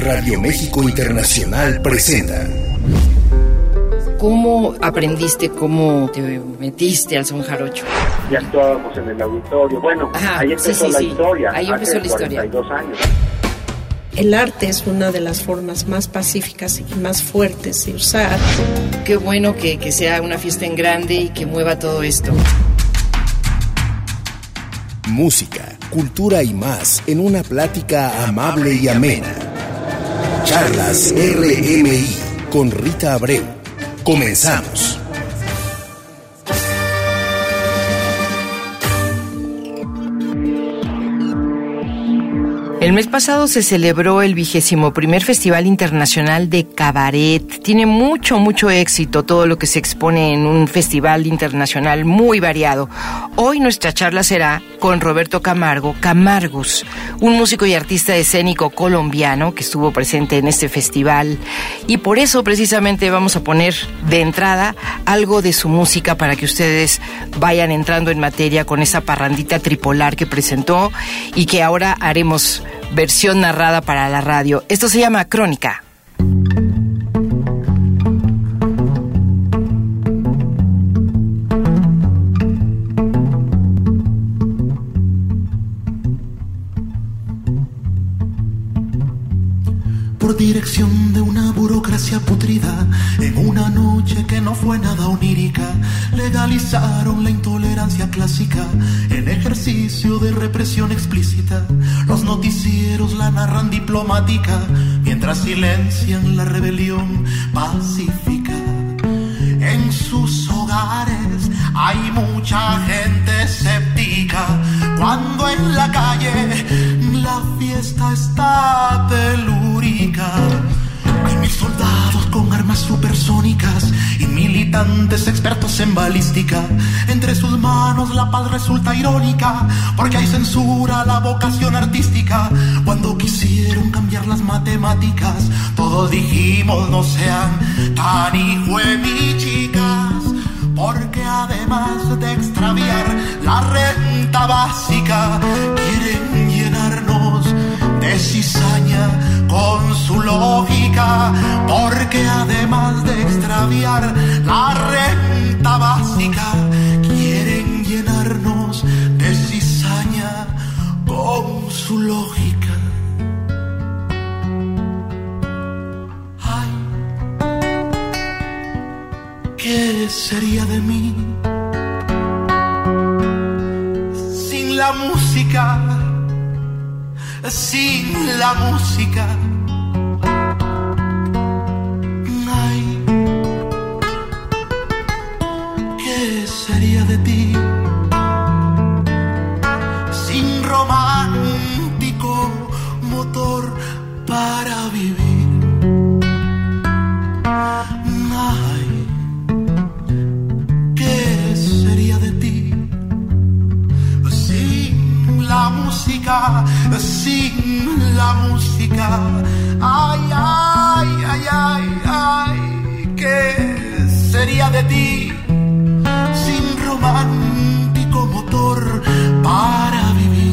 Radio México Internacional presenta. ¿Cómo aprendiste, cómo te metiste al son jarocho? Ya actuábamos en el auditorio. Bueno, ahí empezó la historia. Ahí empezó la historia. 42 años. El arte es una de las formas más pacíficas y más fuertes de usar. Qué bueno que sea una fiesta en grande y que mueva todo esto. Música, cultura y más en una plática amable y amena. Charlas RMI con Rita Abreu. Comenzamos. El mes pasado se celebró el 21º Festival Internacional de Cabaret. Tiene mucho éxito todo lo que se expone en un festival internacional muy variado. Hoy nuestra charla será con Roberto Camargo, Camargus, un músico y artista escénico colombiano que estuvo presente en este festival. Y por eso precisamente vamos a poner de entrada algo de su música para que ustedes vayan entrando en materia con esa parrandita tripolar que presentó y que ahora haremos versión narrada para la radio. Esto se llama Crónica. Por dirección de una burocracia putrida, en una noche que no fue nada onírica, legalizaron la intolerancia clásica en ejercicio de represión explícita. Los noticieros la narran diplomática, mientras silencian la rebelión pacífica. En sus hogares hay mucha gente escéptica, cuando en la calle la fiesta está telúrica. Hay 1000 soldados con armas supersónicas y militantes expertos en balística. Entre sus manos la paz resulta irónica, porque hay censura a la vocación artística. Cuando quisieron cambiar las matemáticas, todos dijimos no sean tan hijuemichicas, porque además de extraviar la renta básica, quieren llenarnos de cizaña con su lógica, porque además de extraviar la renta básica, quieren llenarnos de cizaña con su lógica. Ay, ¿qué sería de mí sin la música? Sin la música. Ay, ¿qué sería de ti sin romántico motor para vivir? Ay, ¿qué sería de ti sin la música? Sin la música. Ay, ay, ay, ay, ay, ¿qué sería de ti sin romántico motor para vivir?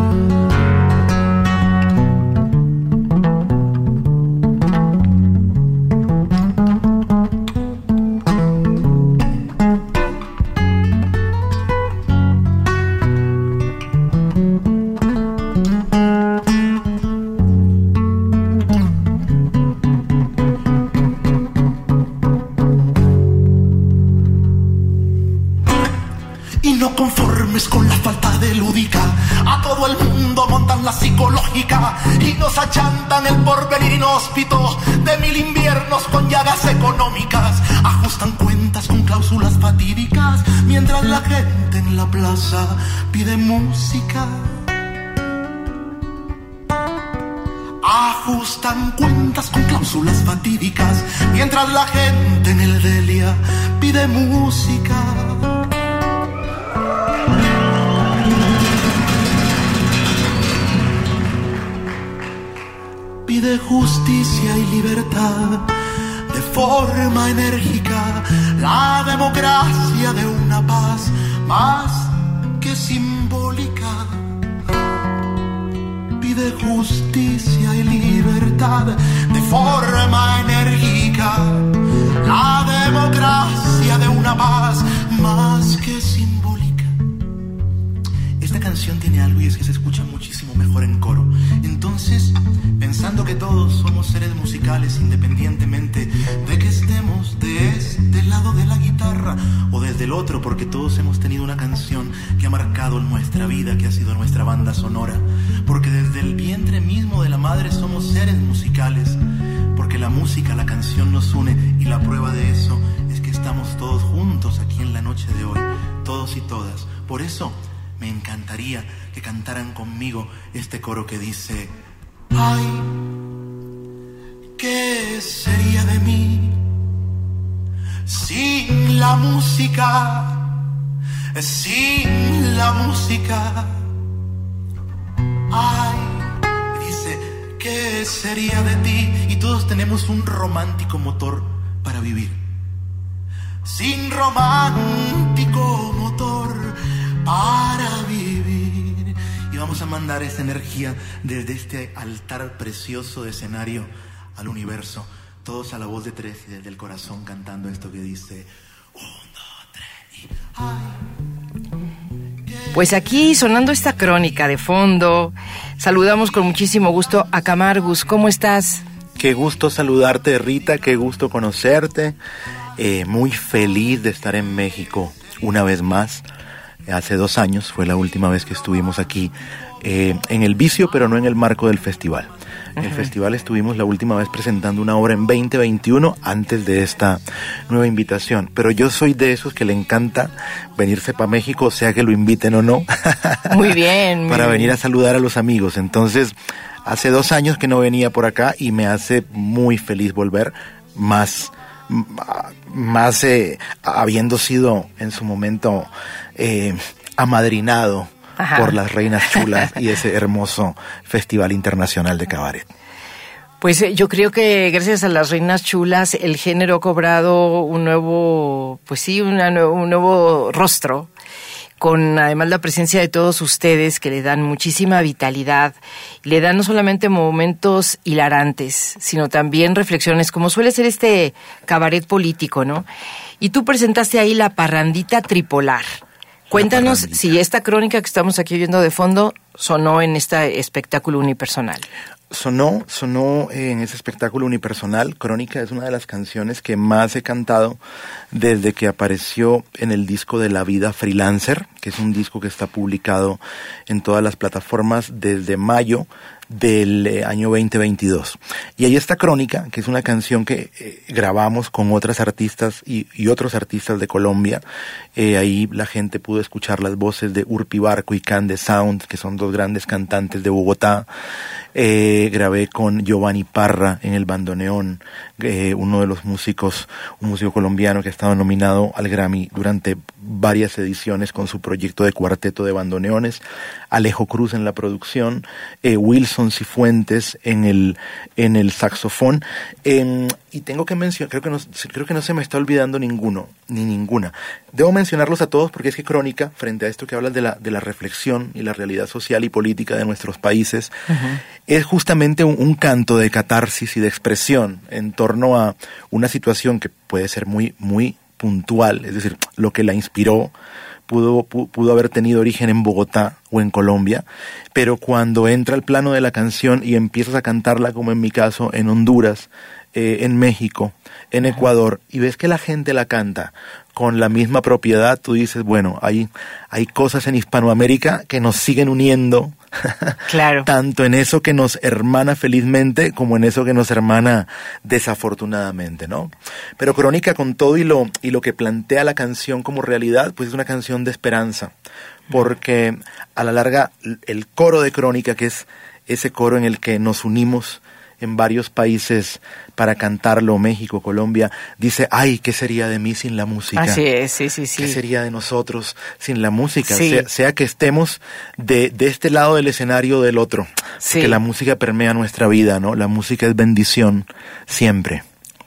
Con la falta de lúdica, a todo el mundo montan la psicológica y nos achantan el porvenir inhóspito de 1000 inviernos con llagas económicas. Ajustan cuentas con cláusulas fatídicas, mientras la gente en la plaza pide música. Ajustan cuentas con cláusulas fatídicas, mientras la gente en el Delia pide música. Pide justicia y libertad de forma enérgica, la democracia de una paz más que simbólica. de justicia y libertad de forma enérgica, la democracia de una paz más que simbólica. Esta canción tiene algo y es que se escucha muchísimo mejor en coro. Entonces, pensando que todos somos seres musicales independientemente de que estemos de este lado de la guitarra o desde el otro, porque todos hemos tenido una canción que ha marcado nuestra vida, que ha sido nuestra banda sonora, porque desde el vientre mismo de la madre somos seres musicales, porque la música, la canción nos une, y la prueba de eso es que estamos todos juntos aquí en la noche de hoy, todos y todas. Por eso me encantaría que cantaran conmigo este coro que dice: ay, ¿qué sería de mí sin la música? Sin la música. Ay, dice, ¿qué sería de ti? Y todos tenemos un romántico motor para vivir. Sin romántico motor para vivir. Y vamos a mandar esa energía desde este altar precioso de escenario al universo, todos a la voz de tres y desde el corazón cantando esto que dice: 1, 2, 3 y ay. Pues aquí sonando esta crónica de fondo, saludamos con muchísimo gusto a Camargus. ¿Cómo estás? Qué gusto saludarte, Rita, qué gusto conocerte. Muy feliz de estar en México una vez más. Hace 2 años fue la última vez que estuvimos aquí en el Vicio, pero no en el marco del festival. En el festival estuvimos la última vez presentando una obra en 2021 antes de esta nueva invitación. Pero yo soy de esos que le encanta venirse para México, sea que lo inviten o no. Muy bien. Para venir a saludar a los amigos. Entonces, hace 2 años que no venía por acá y me hace muy feliz volver, más habiendo sido en su momento amadrinado por las Reinas Chulas y ese hermoso Festival Internacional de Cabaret. Pues yo creo que gracias a las Reinas Chulas el género ha cobrado un nuevo, pues sí, un nuevo rostro, con además la presencia de todos ustedes que le dan muchísima vitalidad, le dan no solamente momentos hilarantes, sino también reflexiones, como suele ser este cabaret político, ¿no? Y tú presentaste ahí la Parrandita Tripolar. Cuéntanos si esta crónica que estamos aquí viendo de fondo sonó en este espectáculo unipersonal. Sonó en ese espectáculo unipersonal. Crónica es una de las canciones que más he cantado desde que apareció en el disco de La Vida Freelancer, que es un disco que está publicado en todas las plataformas desde mayo del año 2022. Y ahí está Crónica, que es una canción que grabamos con otras artistas y otros artistas de Colombia. Ahí la gente pudo escuchar las voces de Urpi Barco y Cande Sound, que son 2 grandes cantantes de Bogotá. Grabé con Giovanni Parra en el bandoneón, uno de los músicos, un músico colombiano que ha estado nominado al Grammy durante varias ediciones con su proyecto de cuarteto de bandoneones. Alejo Cruz en la producción, Wilson Cifuentes en el saxofón, y tengo que mencionar, creo que no se me está olvidando ninguno ni ninguna. Debo mencionarlos a todos porque es que Crónica, frente a esto que hablas de la reflexión y la realidad social y política de nuestros países, es justamente un canto de catarsis y de expresión en torno a una situación que puede ser muy, muy puntual, es decir, lo que la inspiró pudo haber tenido origen en Bogotá o en Colombia, pero cuando entra al plano de la canción y empiezas a cantarla, como en mi caso, en Honduras, en México, en Ecuador, y ves que la gente la canta con la misma propiedad, tú dices, bueno, hay cosas en Hispanoamérica que nos siguen uniendo, claro, tanto en eso que nos hermana felizmente como en eso que nos hermana desafortunadamente, ¿no? Pero Crónica, con todo y lo que plantea la canción como realidad, pues es una canción de esperanza, porque a la larga el coro de Crónica, que es ese coro en el que nos unimos en varios países para cantarlo, México, Colombia, dice, ay, ¿qué sería de mí sin la música? Así es, sí. ¿Qué sería de nosotros sin la música? Sí. Sea que estemos de este lado del escenario o del otro, sí, porque la música permea nuestra vida, ¿no? La música es bendición, siempre.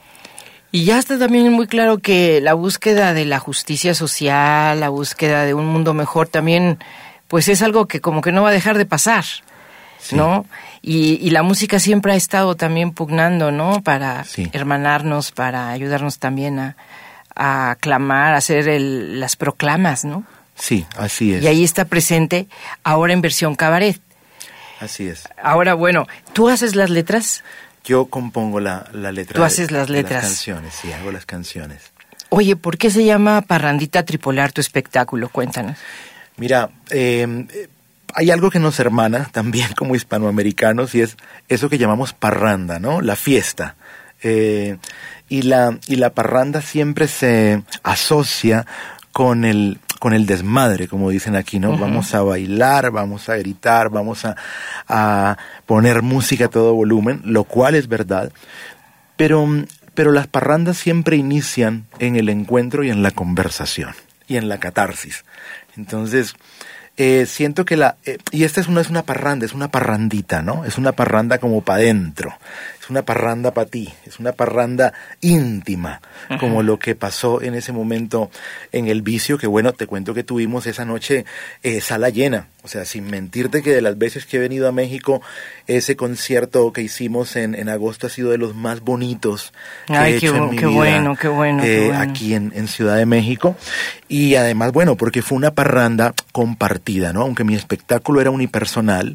Y ya está también muy claro que la búsqueda de la justicia social, la búsqueda de un mundo mejor también, pues es algo que como que no va a dejar de pasar. Sí. ¿no? Y la música siempre ha estado también pugnando, ¿no? Para hermanarnos, para ayudarnos también a aclamar, a hacer las proclamas, ¿no? Sí, así es. Y ahí está presente, ahora en versión cabaret. Así es. Ahora, bueno, ¿tú haces las letras? Yo compongo la letra. ¿Tú haces las letras? Las canciones, sí, hago las canciones. Oye, ¿por qué se llama Parrandita Tripolar tu espectáculo? Cuéntanos. Mira, hay algo que nos hermana también como hispanoamericanos y es eso que llamamos parranda, ¿no? La fiesta. Y la parranda siempre se asocia con el desmadre, como dicen aquí, ¿no? Uh-huh. Vamos a bailar, vamos a gritar, vamos a poner música a todo volumen, lo cual es verdad, pero las parrandas siempre inician en el encuentro y en la conversación y en la catarsis. Entonces, siento que y esta no es una parranda, es una parrandita, ¿no? Es una parranda como para adentro, es una parranda para ti, es una parranda íntima, uh-huh, como lo que pasó en ese momento en El Vicio, que bueno, te cuento que tuvimos esa noche sala llena, o sea, sin mentirte que de las veces que he venido a México, ese concierto que hicimos en agosto ha sido de los más bonitos que he hecho en mi vida, qué bueno. Aquí en Ciudad de México, y además, bueno, porque fue una parranda compartida, ¿no? Aunque mi espectáculo era unipersonal,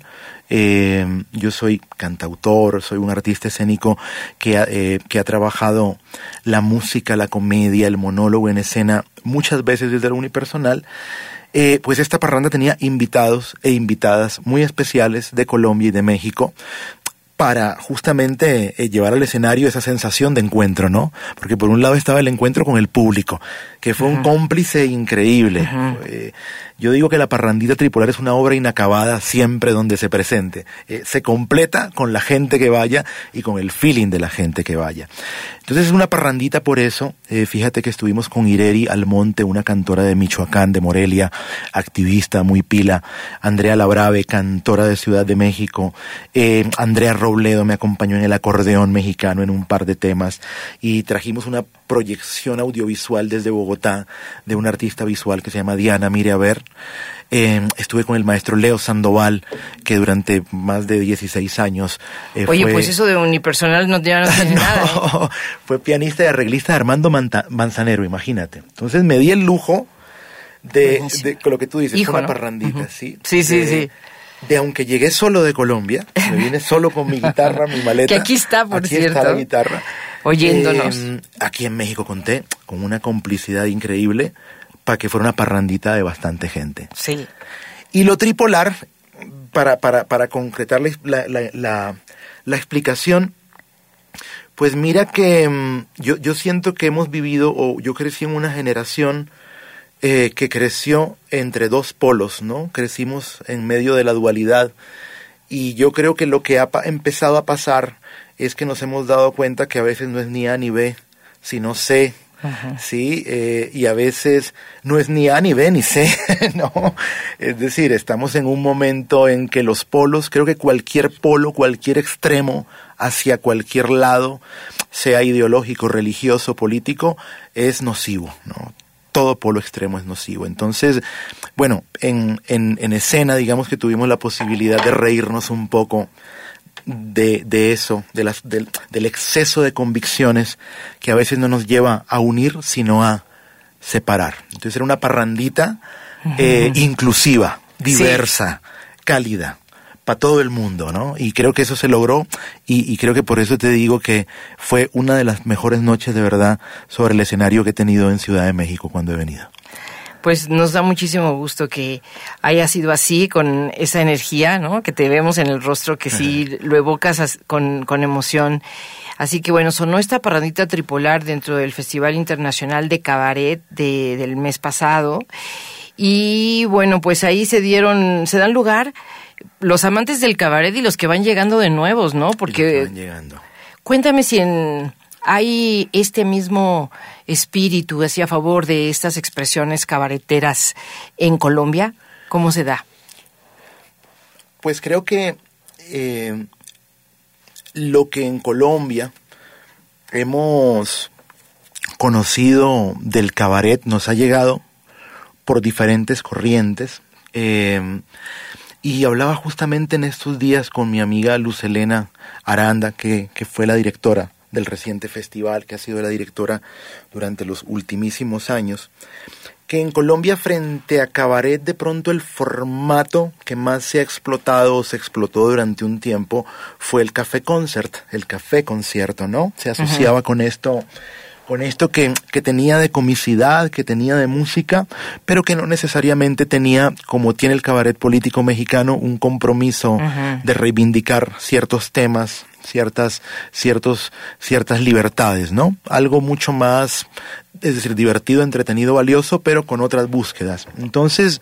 yo soy cantautor, soy un artista escénico que ha trabajado la música, la comedia, el monólogo en escena muchas veces desde lo unipersonal. Pues esta parranda tenía invitados e invitadas muy especiales de Colombia y de México para justamente llevar al escenario esa sensación de encuentro, ¿no? Porque por un lado estaba el encuentro con el público, que fue un cómplice increíble. Uh-huh. Yo digo que la Parrandita Tripolar es una obra inacabada siempre donde se presente. Se completa con la gente que vaya y con el feeling de la gente que vaya. Entonces es una parrandita por eso. Fíjate que estuvimos con Ireri Almonte, una cantora de Michoacán, de Morelia, activista muy pila. Andrea Labrave, cantora de Ciudad de México. Andrea Robledo me acompañó en el acordeón mexicano en un par de temas. Y trajimos una proyección audiovisual desde Bogotá de una artista visual que se llama Diana Mire a ver. Estuve con el maestro Leo Sandoval, que durante más de 16 años Oye, pues eso de unipersonal no tiene nada. Fue pianista y arreglista de Armando Manzanero, imagínate. Entonces me di el lujo de con lo que tú dices, hijo, una ¿no? parrandita, uh-huh. ¿sí? Sí. De aunque llegué solo de Colombia, me vine solo con mi guitarra, mi maleta. Que aquí está, por cierto. Aquí está la guitarra. Oyéndonos. Aquí en México conté con una complicidad increíble para que fuera una parrandita de bastante gente. Sí. Y lo tripolar, para concretar la explicación, pues mira que yo siento que hemos vivido, o yo crecí en una generación que creció entre dos polos, ¿no? Crecimos en medio de la dualidad, y yo creo que lo que ha empezado a pasar es que nos hemos dado cuenta que a veces no es ni A ni B, sino C. Ajá. Sí, y a veces no es ni A ni B ni C, ¿no? Es decir, estamos en un momento en que los polos, creo que cualquier polo, cualquier extremo hacia cualquier lado, sea ideológico, religioso, político, es nocivo, ¿no? Todo polo extremo es nocivo. Entonces, bueno, en escena, digamos que tuvimos la posibilidad de reírnos un poco de eso, del exceso de convicciones que a veces no nos lleva a unir, sino a separar. Entonces era una parrandita inclusiva, diversa, sí, cálida, para todo el mundo, ¿no? Y creo que eso se logró, y creo que por eso te digo que fue una de las mejores noches de verdad sobre el escenario que he tenido en Ciudad de México cuando he venido. Pues nos da muchísimo gusto que haya sido así, con esa energía, ¿no? Que te vemos en el rostro, que sí lo evocas con emoción. Así que bueno, sonó esta parrandita tripolar dentro del Festival Internacional de Cabaret del mes pasado. Y bueno, pues ahí se dan lugar los amantes del cabaret y los que van llegando de nuevos, ¿no? Porque van llegando. Cuéntame si hay este mismo espíritu así a favor de estas expresiones cabareteras en Colombia. ¿Cómo se da? Pues creo que lo que en Colombia hemos conocido del cabaret nos ha llegado por diferentes corrientes, Y hablaba justamente en estos días con mi amiga Luz Helena Aranda, que fue la directora del reciente festival, que ha sido la directora durante los ultimísimos años, que en Colombia, frente a cabaret, de pronto el formato que más se ha explotado o se explotó durante un tiempo fue el café concert, el café concierto, ¿no? Se asociaba con esto que tenía de comicidad, que tenía de música, pero que no necesariamente tenía, como tiene el cabaret político mexicano, un compromiso de reivindicar ciertos temas, ciertas libertades, ¿no? Algo mucho más, es decir, divertido, entretenido, valioso, pero con otras búsquedas. Entonces,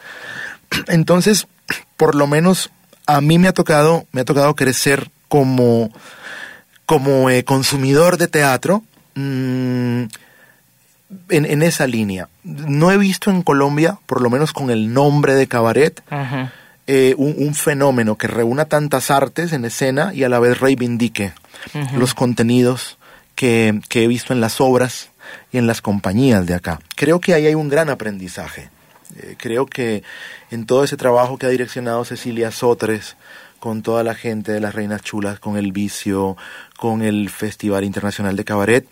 por lo menos a mí me ha tocado crecer como consumidor de teatro en esa línea. No he visto en Colombia, por lo menos con el nombre de cabaret, un fenómeno que reúna tantas artes en escena y a la vez reivindique los contenidos que he visto en las obras y en las compañías de acá. Creo que ahí hay un gran aprendizaje. Creo que en todo ese trabajo que ha direccionado Cecilia Sotres, con toda la gente de las Reinas Chulas, con El Vicio, con el Festival Internacional de Cabaret,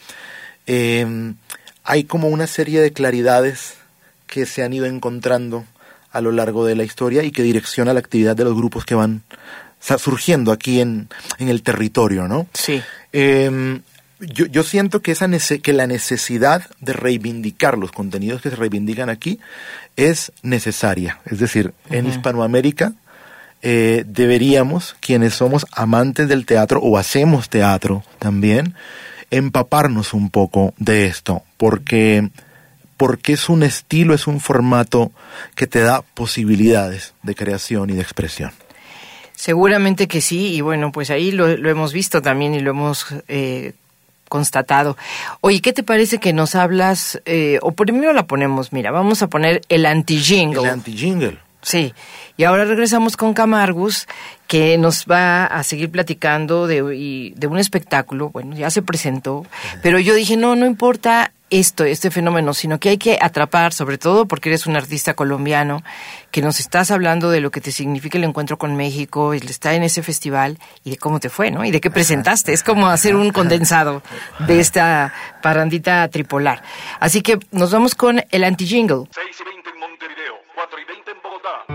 hay como una serie de claridades que se han ido encontrando a lo largo de la historia y que direcciona la actividad de los grupos que van surgiendo aquí en el territorio, ¿no? Sí. Yo siento que que la necesidad de reivindicar los contenidos que se reivindican aquí es necesaria. Es decir, en Hispanoamérica deberíamos, quienes somos amantes del teatro o hacemos teatro también, empaparnos un poco de esto, porque es un estilo, es un formato que te da posibilidades de creación y de expresión. Seguramente que sí, y bueno, pues ahí lo hemos visto también y lo hemos constatado. Oye, ¿qué te parece que nos hablas, o primero la ponemos, mira, vamos a poner el anti-jingle. El anti-jingle. Sí, y ahora regresamos con Camargus, que nos va a seguir platicando de un espectáculo. Bueno, ya se presentó, pero yo dije, no importa este fenómeno, sino que hay que atrapar, sobre todo porque eres un artista colombiano, que nos estás hablando de lo que te significa el encuentro con México, el estar en ese festival, y de cómo te fue, ¿no? Y de qué presentaste. Es como hacer un condensado de esta parrandita tripolar. Así que nos vamos con el anti-jingle. 6:20 en Montevideo, 4:20 en Bogotá.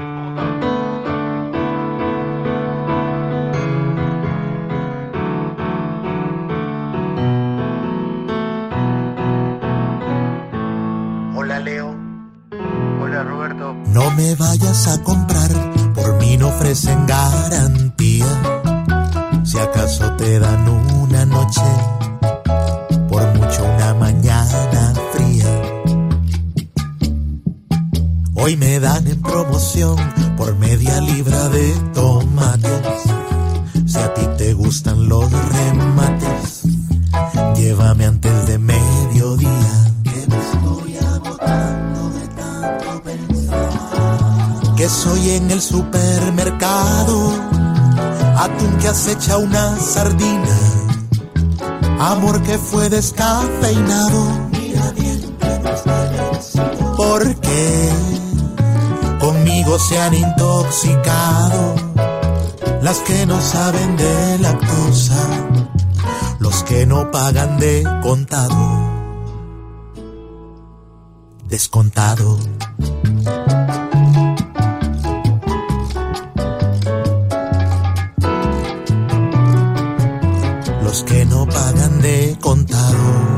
Hola Leo. Hola Roberto. No me vayas a comprar, por mí no ofrecen garantía. Si acaso te dan una noche, por mucho una mañana fría. Hoy me dan en promoción por media libra de tomates. Si a ti te gustan los remates, llévame antes de mediodía. Que me estoy agotando de tanto pensar. Que soy en el supermercado, atún que acecha una sardina. Amor que fue descafeinado. Mira bien que no estés, porque conmigo se han intoxicado las que no saben de lactosa, los que no pagan de contado, descontado. Los que no pagan de contado.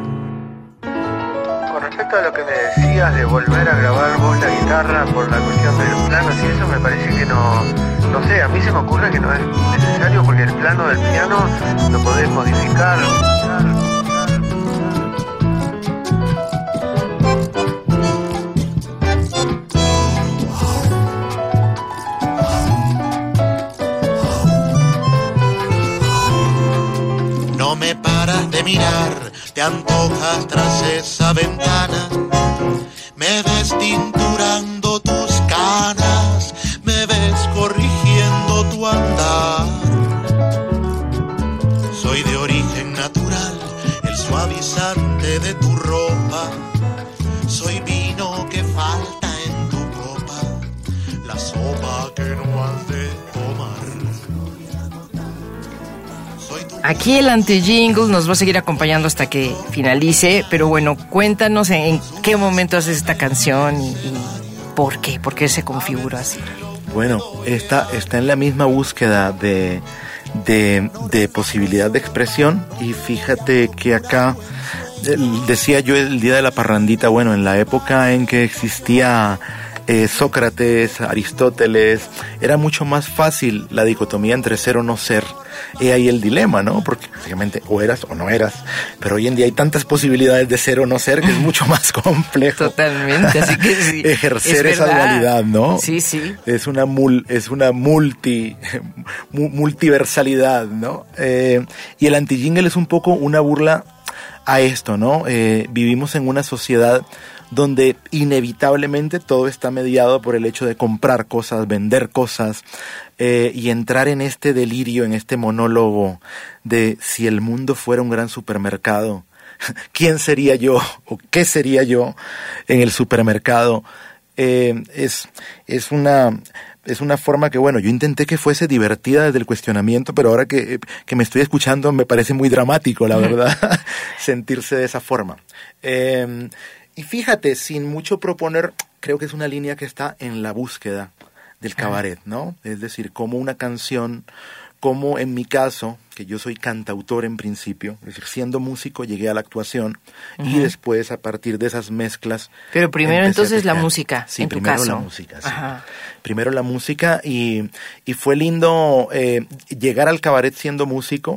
Con respecto a lo que me decías de volver a grabar vos la guitarra por la cuestión de los planos y eso, me parece que no sé, a mí se me ocurre que no es necesario porque el plano del piano lo podés modificar. No me paras de mirar, te antojas tras esa ventana. Me ves tinturando tus canas, me ves corrigiendo tu andar. Soy de origen natural, el suavizante de tu ropa. Soy vino que falta en tu copa, la sopa que no has de Aquí el anti-jingle nos va a seguir acompañando hasta que finalice, pero bueno, cuéntanos en qué momento haces esta canción y por qué se configura así. Bueno, está en la misma búsqueda de posibilidad de expresión, y fíjate que acá, decía yo el día de la parrandita, bueno, en la época en que existía Sócrates, Aristóteles, era mucho más fácil la dicotomía entre ser o no ser. He ahí el dilema, ¿no? Porque básicamente o eras o no eras, pero hoy en día hay tantas posibilidades de ser o no ser que es mucho más complejo. Totalmente, así que sí. Ejercer esa dualidad, ¿no? Sí, sí. Es una multiversalidad, ¿no? Y el anti-jingle es un poco una burla a esto, ¿no? Vivimos en una sociedad donde inevitablemente todo está mediado por el hecho de comprar cosas, vender cosas, y entrar en este delirio, en este monólogo de si el mundo fuera un gran supermercado, ¿quién sería yo o qué sería yo en el supermercado? Es una forma que, bueno, yo intenté que fuese divertida desde el cuestionamiento, pero ahora que me estoy escuchando me parece muy dramático, la verdad, sentirse de esa forma. Y fíjate, sin mucho proponer, creo que es una línea que está en la búsqueda del cabaret, ¿no? Es decir, como una canción, como en mi caso, que yo soy cantautor en principio, es decir, siendo músico llegué a la actuación, y después a partir de esas mezclas... Pero primero entonces la música, sí, en tu primero caso. La música, sí. Ajá. Primero la música, y fue lindo llegar al cabaret siendo músico,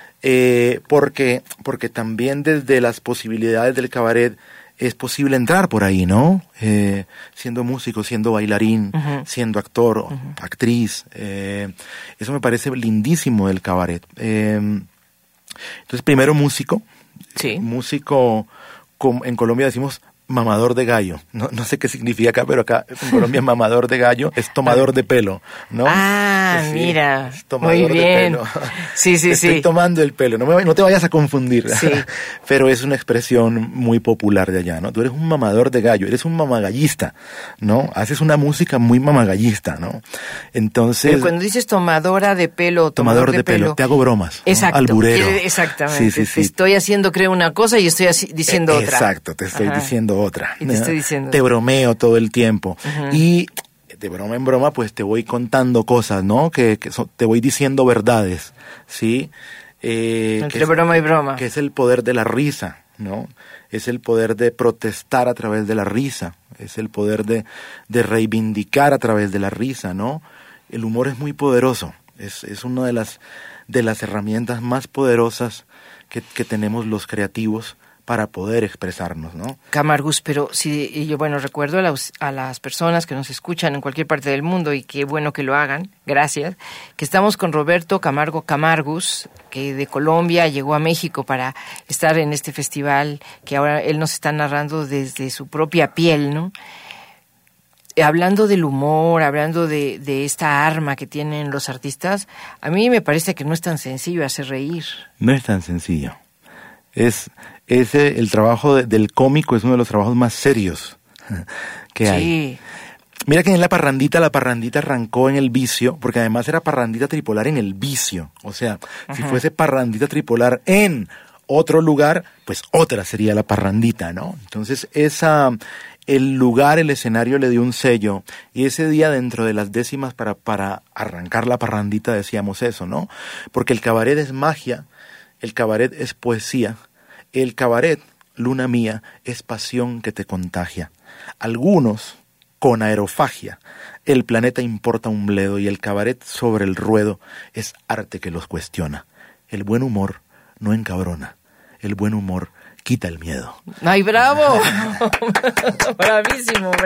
porque también desde las posibilidades del cabaret es posible entrar por ahí, ¿no? Siendo músico, siendo bailarín, siendo actor, actriz. Eso me parece lindísimo del cabaret. Entonces, primero músico. Sí. Músico, en Colombia decimos mamador de gallo. No sé qué significa acá, pero acá en Colombia mamador de gallo es tomador de pelo, ¿no? Ah, sí, mira, es tomador muy bien. De pelo. Sí. Estoy tomando el pelo, no te vayas a confundir. Sí. Pero es una expresión muy popular de allá, ¿no? Tú eres un mamador de gallo, eres un mamagallista, ¿no? Haces una música muy mamagallista, ¿no? Entonces... Pero cuando dices tomadora de pelo, tomador de pelo, te hago bromas, ¿no? Exacto. Alburero. Exactamente. Sí. Estoy haciendo, creo, una cosa y estoy diciendo otra. Exacto, te estoy diciendo otra. Y te estoy diciendo. Te bromeo todo el tiempo. Y de broma en broma, pues te voy contando cosas, ¿no? Te voy diciendo verdades, ¿sí? Entre broma y broma. Que es el poder de la risa, ¿no? Es el poder de protestar a través de la risa. Es el poder de reivindicar a través de la risa, ¿no? El humor es muy poderoso. Es una de las herramientas más poderosas que tenemos los creativos para poder expresarnos, ¿no? Camargus, pero sí, yo, bueno, recuerdo a las personas que nos escuchan en cualquier parte del mundo, y qué bueno que lo hagan, gracias, que estamos con Roberto Camargo Camargus, que de Colombia llegó a México para estar en este festival que ahora él nos está narrando desde su propia piel, ¿no? Hablando del humor, hablando de esta arma que tienen los artistas, a mí me parece que no es tan sencillo hacer reír. No es tan sencillo. El trabajo del cómico es uno de los trabajos más serios que hay. Sí. Mira que en la parrandita arrancó en el vicio, porque además era parrandita tripolar en el vicio. O sea, si fuese parrandita tripolar en otro lugar, pues otra sería la parrandita, ¿no? Entonces el lugar, el escenario le dio un sello, y ese día dentro de las décimas para arrancar la parrandita decíamos eso, ¿no? Porque el cabaret es magia, el cabaret es poesía, el cabaret, luna mía, es pasión que te contagia. Algunos, con aerofagia, el planeta importa un bledo, y el cabaret sobre el ruedo es arte que los cuestiona. El buen humor no encabrona, el buen humor quita el miedo. ¡Ay, bravo! Bravísimo.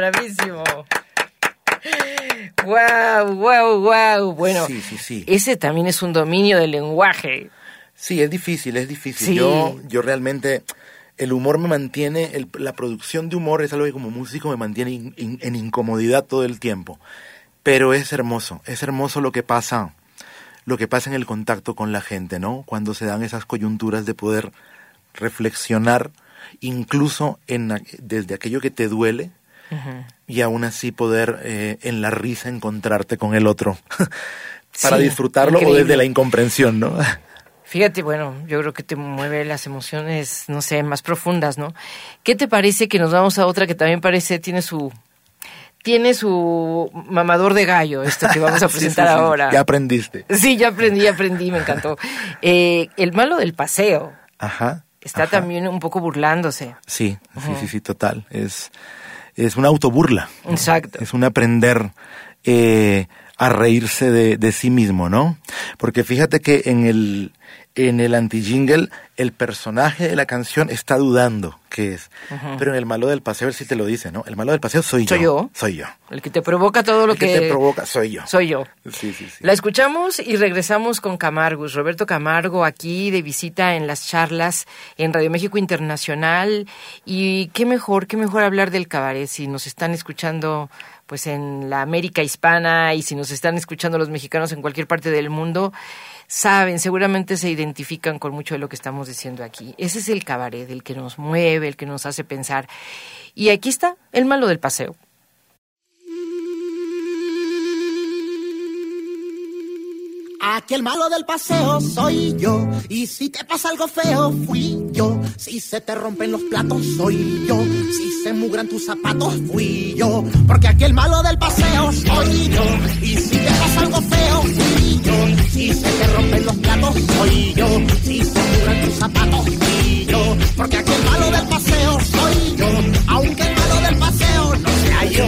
Wow. Bueno, sí. Ese también es un dominio del lenguaje. Sí, es difícil. Sí. Yo realmente, el humor me mantiene, la producción de humor es algo que como músico me mantiene en incomodidad todo el tiempo. Pero es hermoso lo que pasa en el contacto con la gente, ¿no? Cuando se dan esas coyunturas de poder reflexionar, incluso desde aquello que te duele, y aún así poder en la risa encontrarte con el otro para disfrutarlo, increíble. O desde la incomprensión, ¿no? Fíjate, bueno, yo creo que te mueve las emociones, no sé, más profundas, ¿no? ¿Qué te parece que nos vamos a otra que también tiene su mamador de gallo, esto que vamos a presentar sí. ahora? Ya aprendiste. Sí, ya aprendí, me encantó. El malo del paseo. Ajá. Está también un poco burlándose. Sí, total. Es una autoburla, ¿no? Exacto. Es un aprender a reírse de sí mismo, ¿no? Porque fíjate que en el anti-jingle el personaje de la canción está dudando qué es. Pero en el malo del paseo él sí te lo dice, ¿no? El malo del paseo soy yo. Soy yo. El que te provoca todo lo que... El que te provoca soy yo. Soy yo. Sí. La escuchamos y regresamos con Camargus. Roberto Camargo aquí de visita en las charlas en Radio México Internacional. Y qué mejor hablar del cabaret si nos están escuchando pues en la América hispana y si nos están escuchando los mexicanos en cualquier parte del mundo. Saben, seguramente se identifican con mucho de lo que estamos diciendo aquí. Ese es el cabaret, el que nos mueve, el que nos hace pensar. Y aquí está el malo del paseo. Aquí el malo del paseo soy yo, y si te pasa algo feo fui yo, si se te rompen los platos soy yo, si se mugran tus zapatos fui yo, porque aquí el malo del paseo soy yo, y si te pasa algo feo fui yo, si se te rompen los platos soy yo, si se mugran tus zapatos fui yo, porque aquí el malo del paseo soy yo, aunque el malo del paseo no sea yo.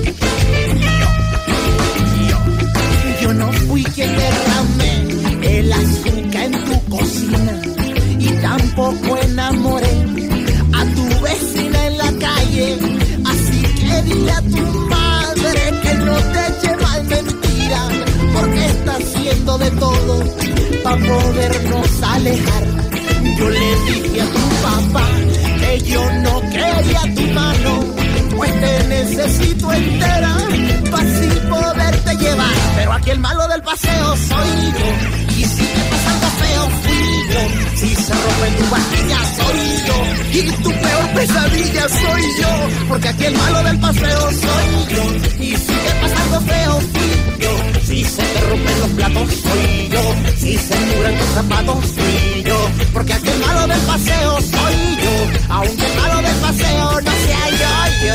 Yo no fui quien derramé el azúcar en tu cocina y tampoco enamoré a tu vecina en la calle. Así que dile a tu madre que no te eche mal mentira, porque está haciendo de todo para podernos alejar. Yo le dije a tu papá que yo no quería tu mano, pues te necesito entera para así poderte llevar. Pero aquí el malo del paseo soy yo, y si te pasa algo feo fui yo, si se rompe tu vajilla soy yo, y tu peor pesadilla soy yo, porque aquí el malo del paseo soy yo, y si te pasa algo feo fui yo, si se te rompen los platos soy yo, si se mugran tus zapatos fui yo, porque aquí el malo del paseo soy yo, aunque el malo del paseo no sea yo.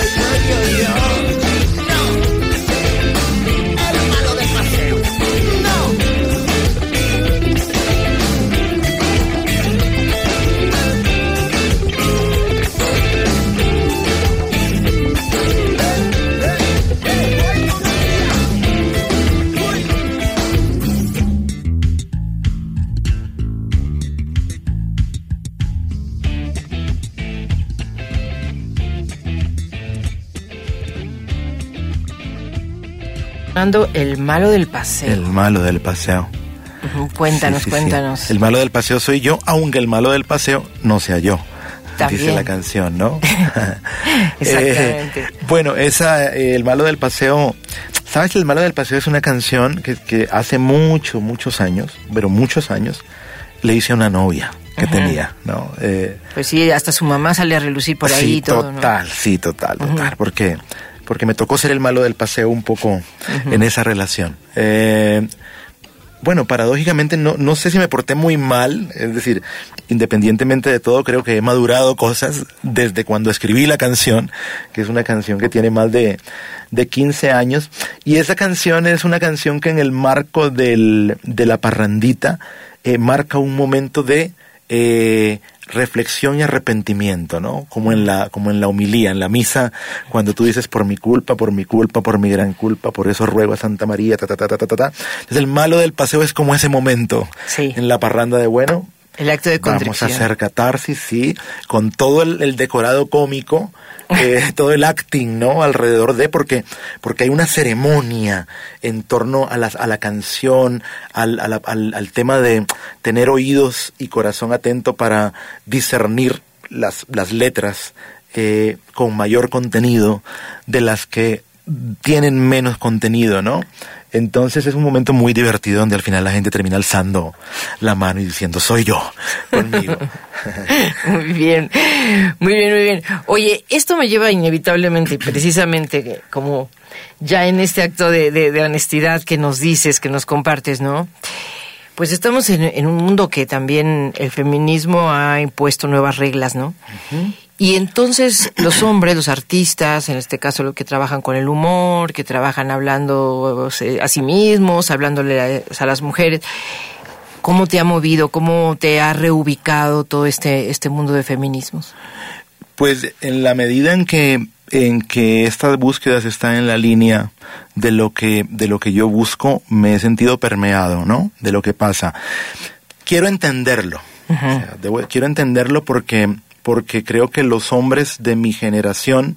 El malo del paseo. El malo del paseo. Cuéntanos. El malo del paseo soy yo, aunque el malo del paseo no sea yo. También. Dice la canción, ¿no? Exactamente. Bueno, el malo del paseo, ¿sabes? El malo del paseo es una canción que hace muchos años, pero muchos años, le hice a una novia que tenía, ¿no? Pues sí, hasta su mamá sale a relucir por ahí y todo, total, ¿no? Sí, total, porque me tocó ser el malo del paseo un poco en esa relación. Bueno, paradójicamente no sé si me porté muy mal, es decir, independientemente de todo, creo que he madurado cosas desde cuando escribí la canción, que es una canción que tiene más de 15 años, y esa canción es una canción que en el marco de la parrandita marca un momento de reflexión y arrepentimiento, ¿no? Como en la homilía, en la misa, cuando tú dices por mi culpa, por mi gran culpa, por eso ruego a Santa María, Entonces el malo del paseo es como ese momento en la parranda de bueno. El acto de contrición. Vamos a hacer catarsis, sí, con todo el decorado cómico, todo el acting, ¿no? Alrededor de, porque hay una ceremonia en torno a la canción, al tema de tener oídos y corazón atento para discernir las letras con mayor contenido de las que tienen menos contenido, ¿no? Entonces es un momento muy divertido donde al final la gente termina alzando la mano y diciendo soy yo, conmigo. Muy bien. Oye, esto me lleva inevitablemente, precisamente como ya en este acto de honestidad que nos dices, que nos compartes, ¿no? Pues estamos en un mundo que también el feminismo ha impuesto nuevas reglas, ¿no? Uh-huh. Y entonces los hombres, los artistas, en este caso los que trabajan con el humor, que trabajan hablando a sí mismos, hablándole a las mujeres, ¿cómo te ha movido, cómo te ha reubicado todo este mundo de feminismos? Pues en la medida en que estas búsquedas están en la línea de lo que yo busco, me he sentido permeado, ¿no? De lo que pasa. Quiero entenderlo. Uh-huh. O sea, quiero entenderlo porque creo que los hombres de mi generación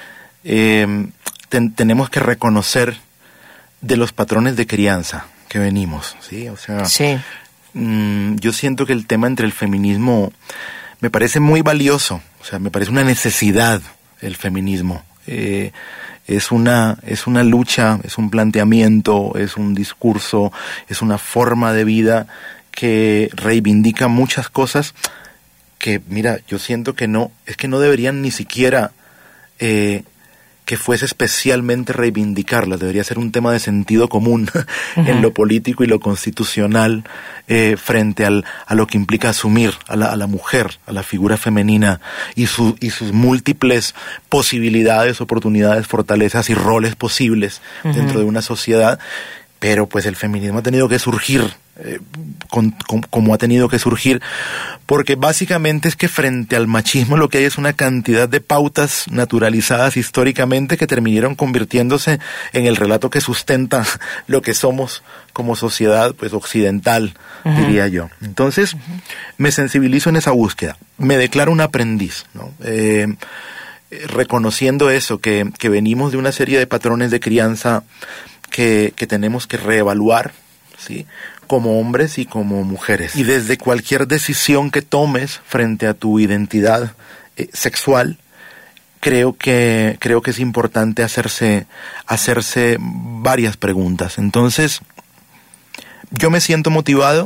tenemos que reconocer de los patrones de crianza que venimos, ¿sí? O sea, sí. Yo siento que el tema entre el feminismo me parece muy valioso, o sea, me parece una necesidad el feminismo. Es una lucha, es un planteamiento, es un discurso, es una forma de vida que reivindica muchas cosas que, mira, yo siento que no deberían ni siquiera que fuese especialmente reivindicarlas, debería ser un tema de sentido común uh-huh. en lo político y lo constitucional frente a lo que implica asumir a la mujer, a la figura femenina y sus múltiples posibilidades, oportunidades, fortalezas y roles posibles uh-huh. dentro de una sociedad. Pero pues el feminismo ha tenido que surgir como ha tenido que surgir, porque básicamente es que frente al machismo lo que hay es una cantidad de pautas naturalizadas históricamente que terminaron convirtiéndose en el relato que sustenta lo que somos como sociedad pues occidental, uh-huh. diría yo. Entonces, uh-huh. me sensibilizo en esa búsqueda, me declaro un aprendiz, ¿no? Reconociendo eso, que venimos de una serie de patrones de crianza que tenemos que reevaluar, ¿sí? Como hombres y como mujeres. Y desde cualquier decisión que tomes frente a tu identidad sexual, creo que es importante hacerse varias preguntas. Entonces, yo me siento motivado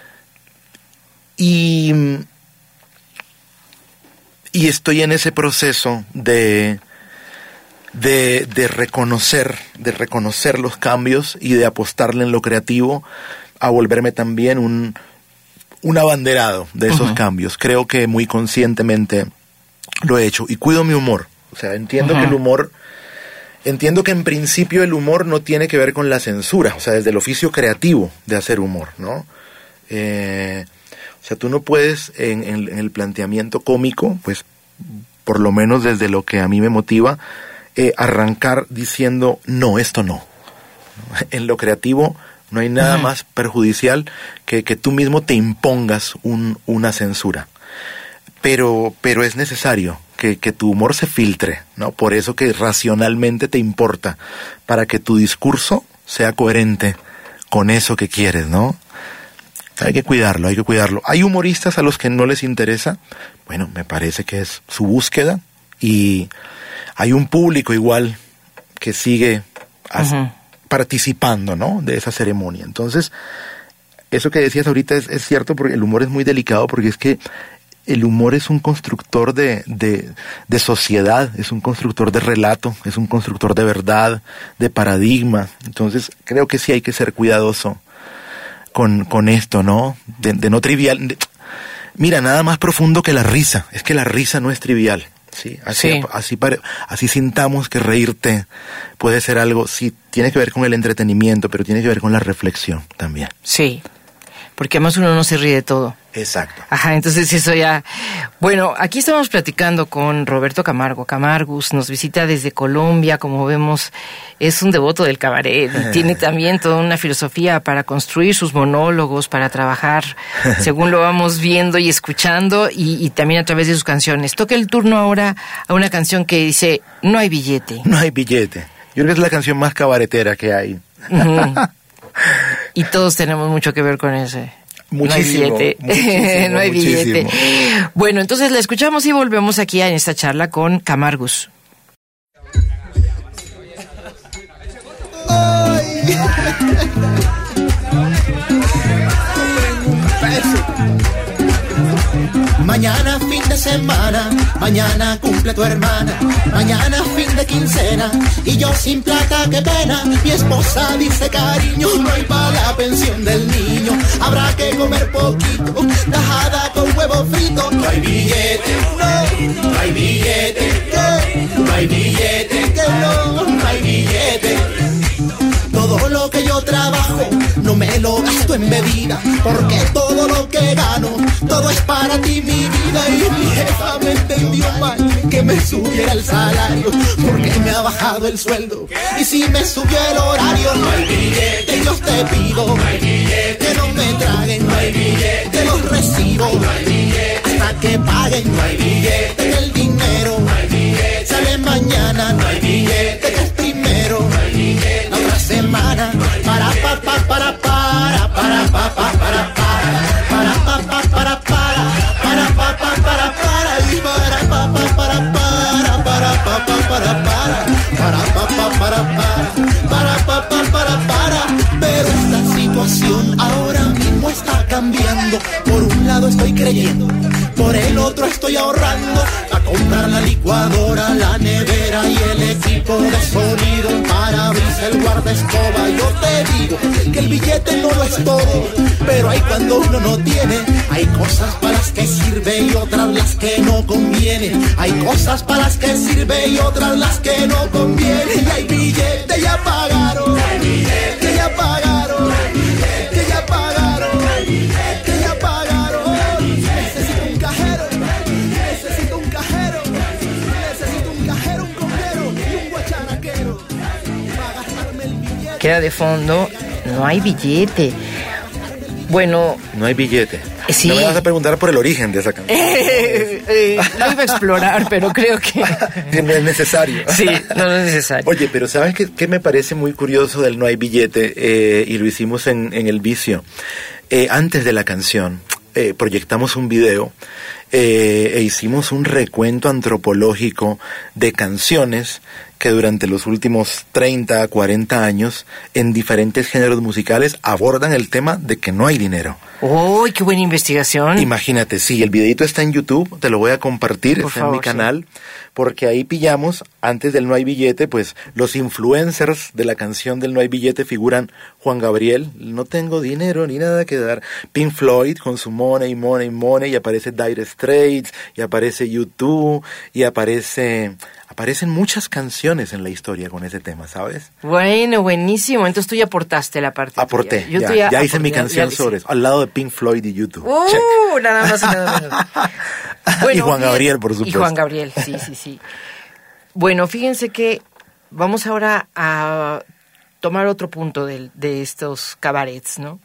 y estoy en ese proceso de reconocer los cambios y de apostarle en lo creativo a volverme también un abanderado de esos uh-huh. cambios. Creo que muy conscientemente lo he hecho y cuido mi humor. O sea, entiendo uh-huh. que en principio el humor no tiene que ver con la censura, o sea, desde el oficio creativo de hacer humor, ¿no? O sea, tú no puedes en el planteamiento cómico, pues por lo menos desde lo que a mí me motiva, arrancar diciendo, no, esto no. En lo creativo no hay nada más perjudicial que tú mismo te impongas una censura. Pero es necesario que tu humor se filtre, ¿no? Por eso que racionalmente te importa, para que tu discurso sea coherente con eso que quieres, ¿no? Hay que cuidarlo. Hay humoristas a los que no les interesa, bueno, me parece que es su búsqueda, y hay un público igual que sigue participando, ¿no? De esa ceremonia. Entonces, eso que decías ahorita es cierto, porque el humor es muy delicado, porque es que el humor es un constructor de sociedad, es un constructor de relato, es un constructor de verdad, de paradigma. Entonces, creo que sí hay que ser cuidadoso con esto, ¿no? De no trivial. Mira, nada más profundo que la risa. Es que la risa no es trivial. Sí, así sintamos que reírte puede ser algo, sí, tiene que ver con el entretenimiento, pero tiene que ver con la reflexión también. Sí, porque además uno no se ríe de todo. Exacto. Ajá, entonces eso ya... Bueno, aquí estamos platicando con Roberto Camargo. Camargus nos visita desde Colombia, como vemos, es un devoto del cabaret. Y tiene también toda una filosofía para construir sus monólogos, para trabajar, según lo vamos viendo y escuchando, y también a través de sus canciones. Toca el turno ahora a una canción que dice, no hay billete. No hay billete. Yo creo que es la canción más cabaretera que hay. Y todos tenemos mucho que ver con ese. Muchísimo, no hay billete. Muchísimo, no hay muchísimo. billete. Bueno, entonces la escuchamos y volvemos aquí en esta charla con Camargus. Mañana fin de de semana, mañana cumple tu hermana, mañana fin de quincena, y yo sin plata, qué pena. Mi esposa dice, cariño, no hay para la pensión del niño, habrá que comer poquito, tajada con huevo frito. No hay billete, no hay billete, no hay billete, que no hay billete. Todo lo que yo trabajo no me lo gasto en bebida, porque todo lo que gano, todo es para ti, mi vida. Y mi jefa me entendió mal que me subiera el salario, porque me ha bajado el sueldo. Y si me subió el horario, no hay billete, Dios te pido, no hay billete, que no me traguen, no hay billete, los recibo, no hay billete, hasta que paguen, no hay billete, que el dinero, no hay billete, sale mañana, no hay billete, que es primero, no hay billete, la otra semana, para pa pa para para para pa pa para para pa pa para pa pa para y para pa pa para pa pa para pa para. Pero esta situación ahora mismo está cambiando. Por un lado estoy creyendo, por el otro estoy ahorrando, a comprar la licuadora, la nevera y el equipo de sonido, para abrirse el guardaescoba. Yo te digo que el billete no lo es todo, pero hay cuando uno no tiene, hay cosas para las que sirve y otras las que no conviene. Hay cosas para las que sirve y otras las que no conviene. Y hay billete, ya pagaron, que ya pagaron, que ya pagaron, que ya pagaron. Necesito un cajero, necesito un cajero, necesito un cajero, un cojero y un guacharaquero para gastarme el billete. Queda de fondo, no hay billete. Bueno, no hay billete. Sí. No me vas a preguntar por el origen de esa canción. Lo iba a explorar, pero creo que no es necesario. Sí, no es necesario. Oye, pero ¿sabes qué me parece muy curioso del No hay billete? Y lo hicimos en El Vicio. Antes de la canción, proyectamos un video e hicimos un recuento antropológico de canciones que durante los últimos 30, 40 años, en diferentes géneros musicales, abordan el tema de que no hay dinero. ¡Uy, qué buena investigación! Imagínate, sí, el videito está en YouTube, te lo voy a compartir, está en mi canal, porque ahí pillamos, antes del No hay billete, pues los influencers de la canción del No hay billete figuran Juan Gabriel, no tengo dinero ni nada que dar, Pink Floyd con su Money, Money, Money, y aparece Dire Straits, y aparece U2, y aparecen muchas canciones en la historia con ese tema, ¿sabes? Bueno, buenísimo. Entonces tú ya aportaste la parte. Aporté, ya hice mi canción sobre eso, al lado de Pink Floyd y U2. Nada más y nada menos. Bueno, y Juan Gabriel, por supuesto. Y Juan Gabriel, sí. Bueno, fíjense que vamos ahora a tomar otro punto de estos cabarets, ¿no?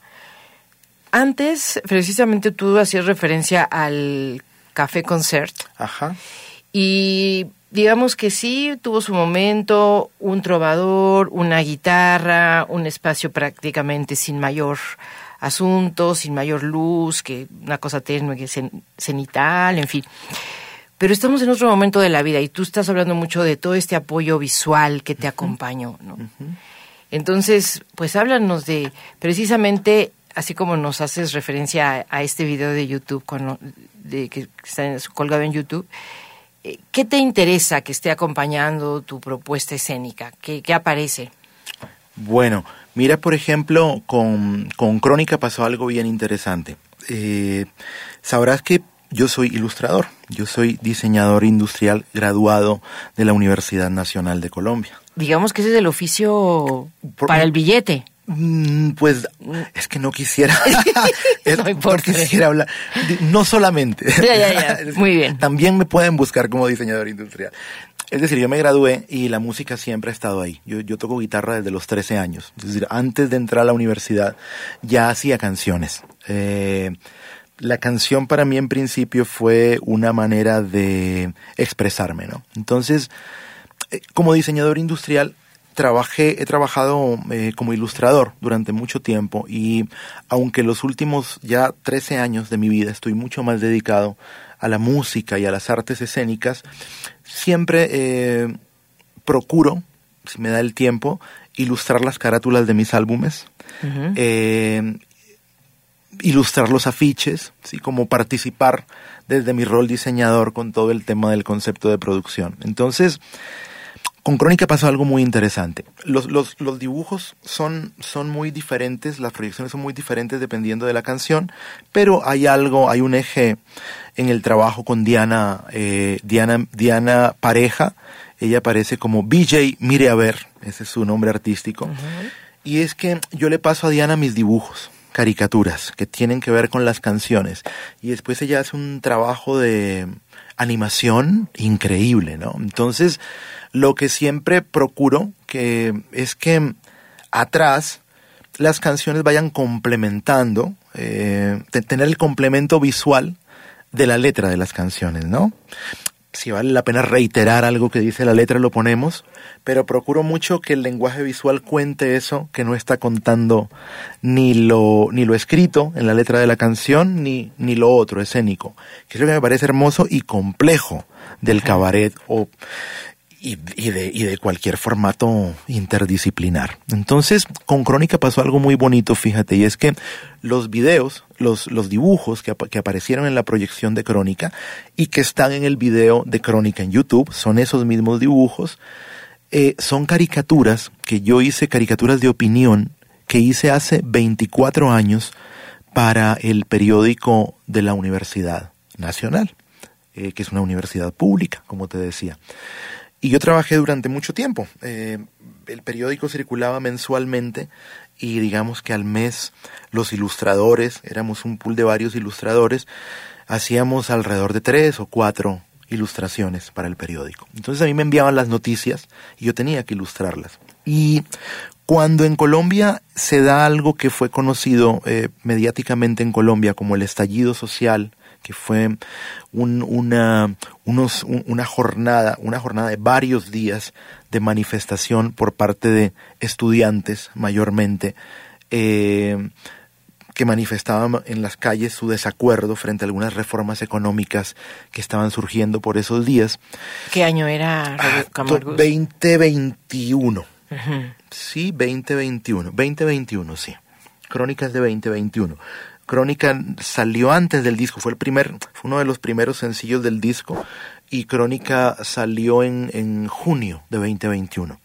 Antes, precisamente tú hacías referencia al Café Concert. Ajá. Y digamos que sí, tuvo su momento, un trovador, una guitarra, un espacio prácticamente sin mayor asunto, sin mayor luz, que una cosa tenue, que cenital, en fin. Pero estamos en otro momento de la vida y tú estás hablando mucho de todo este apoyo visual que te acompañó, ¿no? Uh-huh. Entonces, pues háblanos de, precisamente, así como nos haces referencia a este video de YouTube, que está colgado en YouTube, ¿qué te interesa que esté acompañando tu propuesta escénica? ¿Qué aparece? Bueno, mira, por ejemplo, con Crónica pasó algo bien interesante. Sabrás que yo soy ilustrador, yo soy diseñador industrial graduado de la Universidad Nacional de Colombia. Digamos que ese es el oficio para el billete. Pues es que no quisiera no quisiera hablar, no solamente. Ya. Muy bien. También me pueden buscar como diseñador industrial. Es decir, yo me gradué y la música siempre ha estado ahí. Yo toco guitarra desde los 13 años. Es decir, antes de entrar a la universidad ya hacía canciones. La canción para mí en principio fue una manera de expresarme, ¿no? Entonces, como diseñador industrial, he trabajado como ilustrador durante mucho tiempo y aunque los últimos ya 13 años de mi vida estoy mucho más dedicado a la música y a las artes escénicas, siempre procuro, si me da el tiempo, ilustrar las carátulas de mis álbumes. Uh-huh. ilustrar los afiches, ¿sí? Como participar desde mi rol diseñador con todo el tema del concepto de producción. Entonces, con Crónica pasó algo muy interesante. Los dibujos son muy diferentes, las proyecciones son muy diferentes dependiendo de la canción, pero hay un eje en el trabajo con Diana Pareja. Ella aparece como BJ Mire a Ver, ese es su nombre artístico. Uh-huh. Y es que yo le paso a Diana mis dibujos, caricaturas, que tienen que ver con las canciones. Y después ella hace un trabajo de animación increíble, ¿no? Entonces, lo que siempre procuro es que atrás las canciones vayan complementando, tener el complemento visual de la letra de las canciones, ¿no? Si vale la pena reiterar algo que dice la letra, lo ponemos, pero procuro mucho que el lenguaje visual cuente eso que no está contando ni lo escrito en la letra de la canción, ni lo otro, escénico, que es lo que me parece hermoso y complejo del cabaret y de cualquier formato interdisciplinar. Entonces, con Crónica pasó algo muy bonito, fíjate, y es que los videos, los dibujos que aparecieron en la proyección de Crónica y que están en el video de Crónica en YouTube, son esos mismos dibujos, son caricaturas que yo hice, caricaturas de opinión, que hice hace 24 años para el periódico de la Universidad Nacional, que es una universidad pública, como te decía. Y yo trabajé durante mucho tiempo. El periódico circulaba mensualmente y digamos que al mes los ilustradores, éramos un pool de varios ilustradores, hacíamos alrededor de 3 o 4 ilustraciones para el periódico. Entonces a mí me enviaban las noticias y yo tenía que ilustrarlas. Y cuando en Colombia se da algo que fue conocido mediáticamente en Colombia como el estallido social, que fue una jornada de varios días de manifestación por parte de estudiantes mayormente, que manifestaban en las calles su desacuerdo frente a algunas reformas económicas que estaban surgiendo por esos días. ¿Qué año era, Camargo? 2021. Uh-huh. Sí, 2021, sí. Crónicas de 2021. Crónica salió antes del disco, fue uno de los primeros sencillos del disco, y Crónica salió en junio de 2021.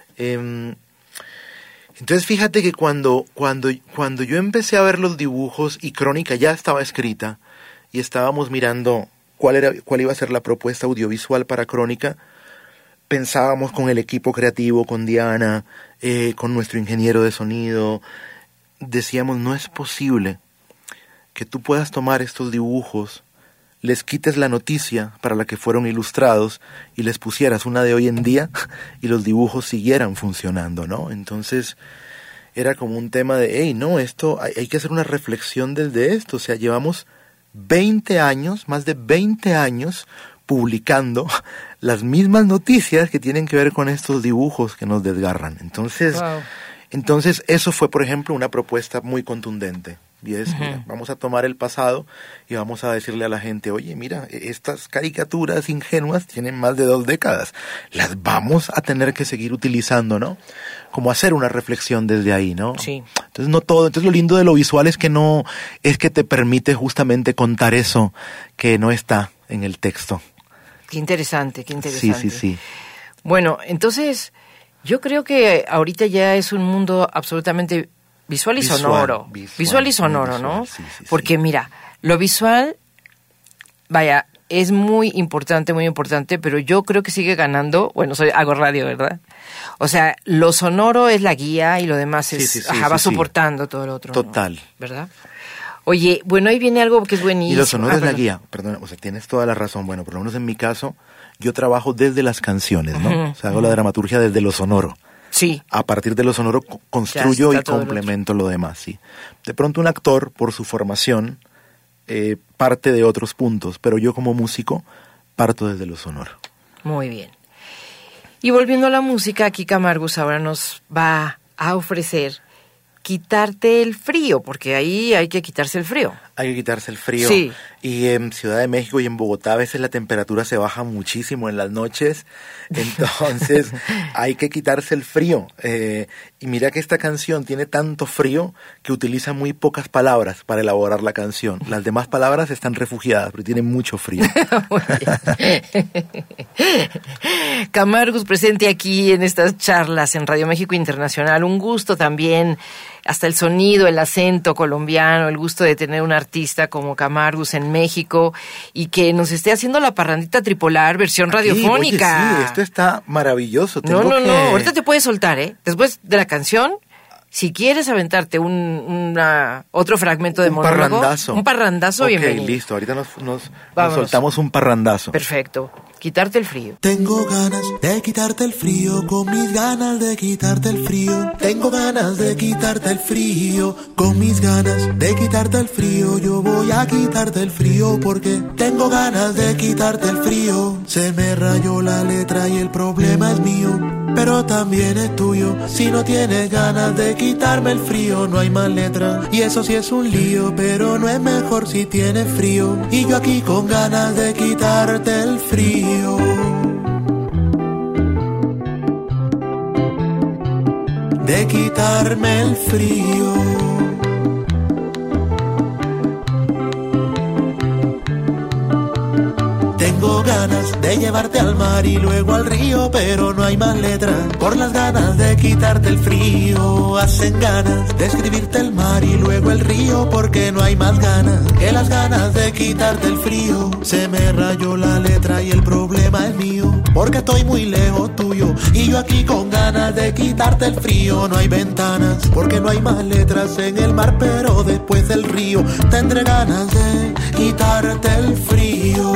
Entonces fíjate que cuando yo empecé a ver los dibujos y Crónica ya estaba escrita y estábamos mirando cuál iba a ser la propuesta audiovisual para Crónica, pensábamos con el equipo creativo, con Diana, con nuestro ingeniero de sonido, decíamos, no es posible que tú puedas tomar estos dibujos, les quites la noticia para la que fueron ilustrados y les pusieras una de hoy en día y los dibujos siguieran funcionando, ¿no? Entonces era como un tema de, hey, no, esto hay que hacer una reflexión desde esto. O sea, llevamos 20 años, más de 20 años publicando las mismas noticias que tienen que ver con estos dibujos que nos desgarran. Entonces eso fue, por ejemplo, una propuesta muy contundente. Y es, mira, vamos a tomar el pasado y vamos a decirle a la gente, oye, mira, estas caricaturas ingenuas tienen más de 2 décadas. Las vamos a tener que seguir utilizando, ¿no? Como hacer una reflexión desde ahí, ¿no? Sí. Entonces lo lindo de lo visual es que te permite justamente contar eso que no está en el texto. Qué interesante. Sí. Bueno, entonces yo creo que ahorita ya es un mundo absolutamente visual y sonoro. Visual y sonoro, ¿no? Sí. Porque mira, lo visual, vaya, es muy importante, pero yo creo que sigue ganando, bueno, hago radio, ¿verdad? O sea, lo sonoro es la guía y lo demás va soportando todo lo otro. Total. ¿No? ¿Verdad? Oye, bueno, ahí viene algo que es buenísimo. Y lo sonoro es la guía, perdona, o sea, tienes toda la razón. Bueno, por lo menos en mi caso, yo trabajo desde las canciones, ¿no? O sea, hago la dramaturgia desde lo sonoro. Sí. A partir de lo sonoro construyo y complemento lo demás, sí. De pronto un actor, por su formación, parte de otros puntos, pero yo como músico parto desde lo sonoro. Muy bien. Y volviendo a la música, aquí Camargus ahora nos va a ofrecer quitarte el frío, porque ahí hay que quitarse el frío. Hay que quitarse el frío. Sí. Y en Ciudad de México y en Bogotá a veces la temperatura se baja muchísimo en las noches. Entonces hay que quitarse el frío. Y mira que esta canción tiene tanto frío que utiliza muy pocas palabras para elaborar la canción. Las demás palabras están refugiadas, pero tiene mucho frío. Camargus presente aquí en estas charlas en Radio México Internacional. Un gusto también, hasta el sonido, el acento colombiano, el gusto de tener un artista como Camargus en México y que nos esté haciendo la parrandita tripolar versión radiofónica. Oye, sí, esto está maravilloso. No, ahorita te puedes soltar, ¿eh? Después de la canción, si quieres aventarte otro fragmento de monólogo. Un parrandazo, bienvenido. Ok, listo, ahorita nos soltamos un parrandazo. Perfecto. Quitarte el frío. Tengo ganas de quitarte el frío, con mis ganas de quitarte el frío. Tengo ganas de quitarte el frío, con mis ganas de quitarte el frío. Yo voy a quitarte el frío porque tengo ganas de quitarte el frío. Se me rayó la letra y el problema es mío, pero también es tuyo. Si no tienes ganas de quitarme el frío, no hay más letra. Y eso sí es un lío, pero no es mejor si tienes frío. Y yo aquí con ganas de quitarte el frío. De quitarme el frío. Tengo ganas de llevarte al mar y luego al río, pero no hay más letra. Por las ganas de quitarte el frío, hacen ganas de escribirte el mar y luego el río, porque no hay más ganas que las ganas de quitarte el frío. Se me rayó la letra y el problema es mío, porque estoy muy lejos tuyo y yo aquí con ganas de quitarte el frío. No hay ventanas, porque no hay más letras en el mar, pero después del río tendré ganas de quitarte el frío.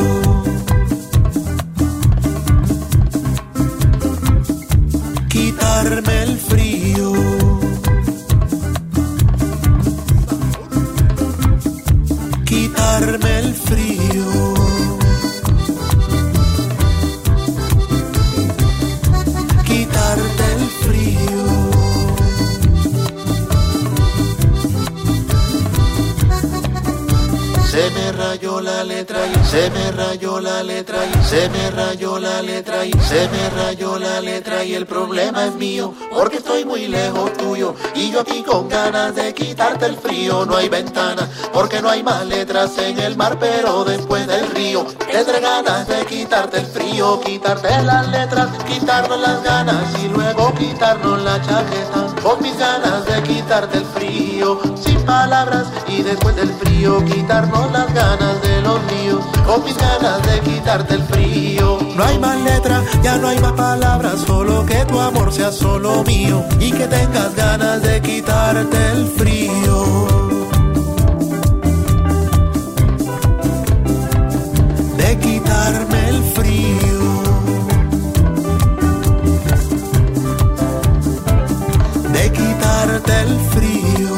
Quitarme el frío. Quitarme el frío. Quitarte el frío. Se me rayó la letra y se me rayó la letra y se me rayó la letra y se me rayó la letra y el problema es mío, porque estoy muy lejos tuyo y yo aquí con ganas de quitarte el frío. No hay ventana, porque no hay más letras en el mar, pero después del río tendré ganas de quitarte el frío. Quitarte las letras, quitarnos las ganas y luego quitarnos la chaqueta. Con mis ganas de quitarte el frío, sin palabras, y después del frío quitarnos las ganas de los míos. Con mis ganas de quitarte el frío. No hay más letra, ya no hay más palabras, solo que tu amor sea solo mío y que tengas ganas de quitarte el frío. De quitarme el frío. De quitarte el frío.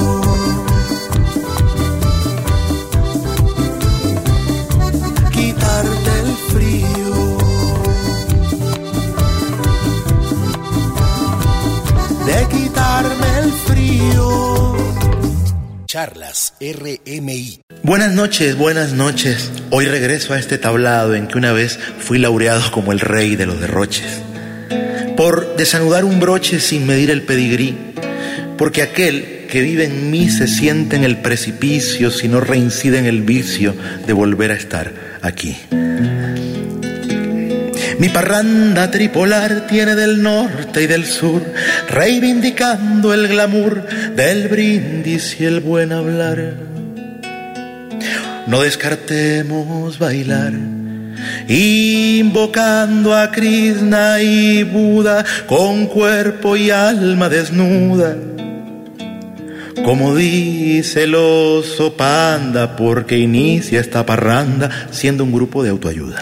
Quitarte el frío. De quitarme el frío. Charlas RMI. Buenas noches, buenas noches. Hoy regreso a este tablado en que una vez fui laureado como el rey de los derroches. Por desanudar un broche sin medir el pedigrí, porque aquel que vive en mí se siente en el precipicio si no reincide en el vicio de volver a estar aquí. Mi parranda tripolar tiene del norte y del sur, reivindicando el glamour del brindis y el buen hablar. No descartemos bailar, invocando a Krishna y Buda con cuerpo y alma desnuda, como dice el oso panda, porque inicia esta parranda siendo un grupo de autoayuda.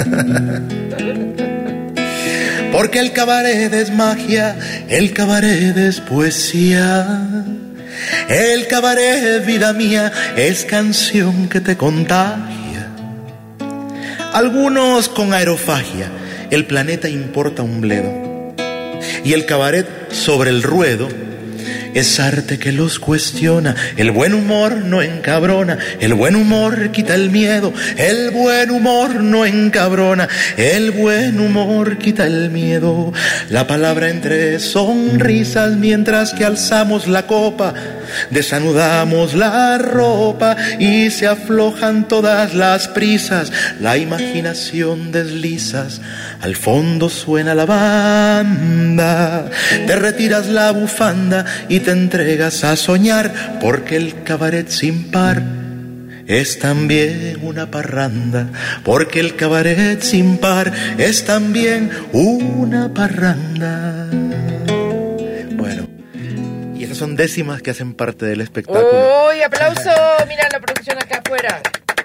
Porque el cabaret es magia, el cabaret es poesía, el cabaret, vida mía, es canción que te contagia. Algunos con aerofagia, el planeta importa un bledo, y el cabaret sobre el ruedo es arte que los cuestiona. El buen humor no encabrona, el buen humor quita el miedo. El buen humor no encabrona, el buen humor quita el miedo. La palabra entre sonrisas mientras que alzamos la copa, desanudamos la ropa y se aflojan todas las prisas. La imaginación deslizas, al fondo suena la banda. Te retiras la bufanda y te entregas a soñar, porque el cabaret sin par es también una parranda, porque el cabaret sin par es también una parranda. Bueno, y esas son décimas que hacen parte del espectáculo. ¡Uy, aplauso! Mira la producción acá afuera.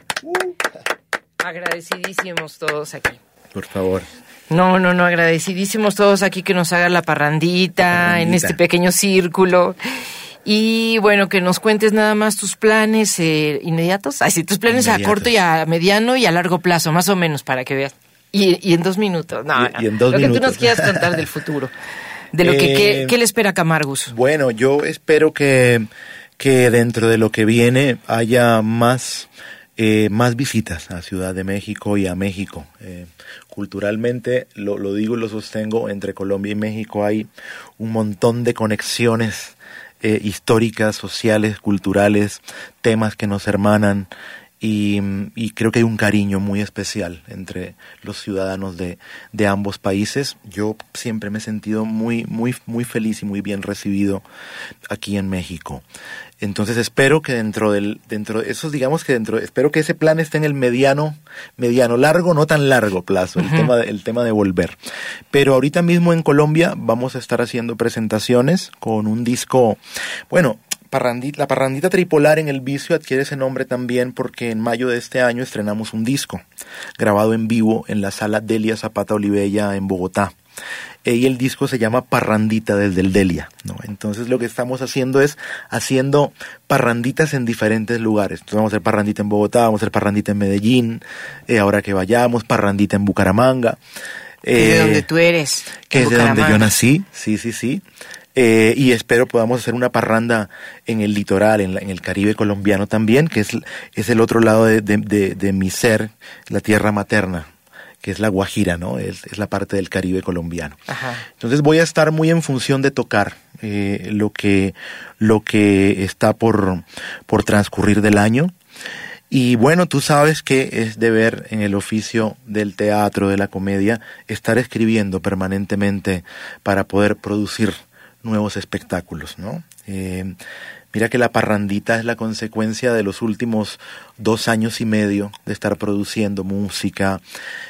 Agradecidísimos todos aquí. Por favor. No, agradecidísimos todos aquí que nos haga la parrandita en este pequeño círculo. Y bueno, que nos cuentes nada más tus planes inmediatos. Ay, sí, tus planes inmediatos. A corto y a mediano y a largo plazo, más o menos, para que veas. Y en 2 minutos. Y en 2 lo minutos. Que tú nos quieras contar del futuro. De lo ¿qué le espera a Camargus? Bueno, yo espero que dentro de lo que viene haya más visitas a Ciudad de México y a México. Culturalmente, lo digo y lo sostengo, entre Colombia y México hay un montón de conexiones históricas, sociales, culturales, temas que nos hermanan y creo que hay un cariño muy especial entre los ciudadanos de ambos países. Yo siempre me he sentido muy feliz y muy bien recibido aquí en México. Entonces espero que dentro de esos, digamos que espero que ese plan esté en el mediano largo, no tan largo plazo, el tema de volver. Pero ahorita mismo en Colombia vamos a estar haciendo presentaciones con un disco, bueno, la Parrandita Tripolar en el Vicio adquiere ese nombre también porque en mayo de este año estrenamos un disco grabado en vivo en la sala Delia Zapata Olivella en Bogotá. Y el disco se llama Parrandita desde el Delia, ¿no? Entonces lo que estamos haciendo es haciendo parranditas en diferentes lugares. Entonces vamos a hacer parrandita en Bogotá, vamos a hacer parrandita en Medellín, ahora que vayamos, parrandita en Bucaramanga. De donde tú eres. Que es de donde yo nací, sí. Y espero podamos hacer una parranda en el litoral, en el Caribe colombiano también, que es el otro lado de mi ser, la tierra materna, que es la Guajira, ¿no? Es la parte del Caribe colombiano. Ajá. Entonces voy a estar muy en función de tocar lo que está por transcurrir del año. Y bueno, tú sabes que es deber en el oficio del teatro, de la comedia, estar escribiendo permanentemente para poder producir nuevos espectáculos, ¿no? Mira que la parrandita es la consecuencia de los últimos 2 años y medio de estar produciendo música,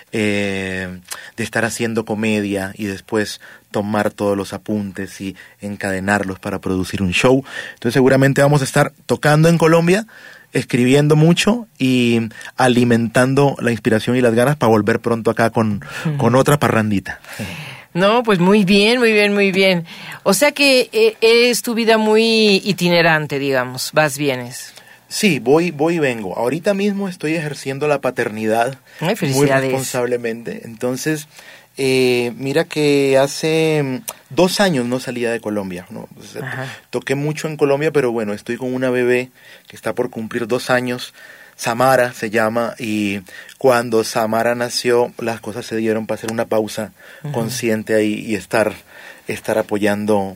de estar haciendo comedia y después tomar todos los apuntes y encadenarlos para producir un show. Entonces seguramente vamos a estar tocando en Colombia, escribiendo mucho y alimentando la inspiración y las ganas para volver pronto acá con otra parrandita. No, pues muy bien. O sea que es tu vida muy itinerante, digamos, vas, vienes. Sí, voy y vengo. Ahorita mismo estoy ejerciendo la paternidad muy responsablemente. Entonces, mira que hace 2 años no salía de Colombia, ¿no? Toqué mucho en Colombia, pero bueno, estoy con una bebé que está por cumplir 2 años. Samara se llama, y cuando Samara nació las cosas se dieron para hacer una pausa consciente ahí y estar apoyando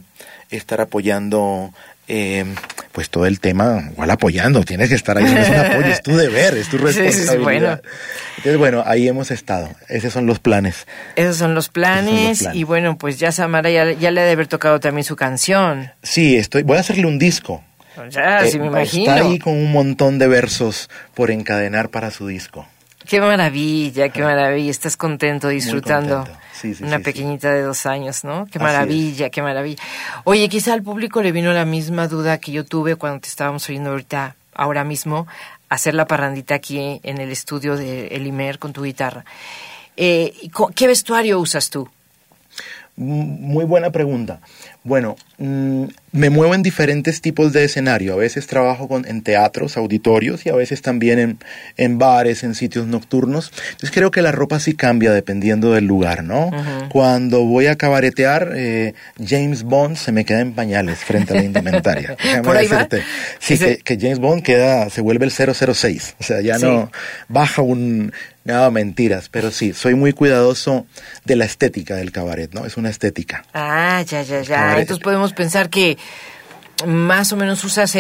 pues todo el tema, igual apoyando, tienes que estar ahí, no es un apoyo, es tu deber, es tu responsabilidad. Sí, bueno. Entonces bueno, ahí hemos estado, esos son los planes. Y bueno, pues ya Samara ya le ha de haber tocado también su canción. Sí, voy a hacerle un disco. Ya, sí me imagino. Está ahí con un montón de versos por encadenar para su disco. Qué maravilla. Estás contento, disfrutando. Muy contento. Sí, una pequeñita de 2 años, ¿no? Qué maravilla. Oye, quizá al público le vino la misma duda que yo tuve cuando te estábamos oyendo ahora mismo, hacer la parrandita aquí en el estudio de El Imer con tu guitarra. ¿Qué vestuario usas tú? Muy buena pregunta. Bueno, me muevo en diferentes tipos de escenario. A veces trabajo en teatros, auditorios, y a veces también en bares, en sitios nocturnos. Entonces creo que la ropa sí cambia dependiendo del lugar, ¿no? Uh-huh. Cuando voy a cabaretear, James Bond se me queda en pañales frente a la indumentaria. ¿Por ahí va? Sí, que James Bond se vuelve el 006. O sea, ya no baja nada, mentiras, pero sí, soy muy cuidadoso de la estética del cabaret, ¿no? Es una estética. Ah, ya. Entonces podemos pensar que más o menos usas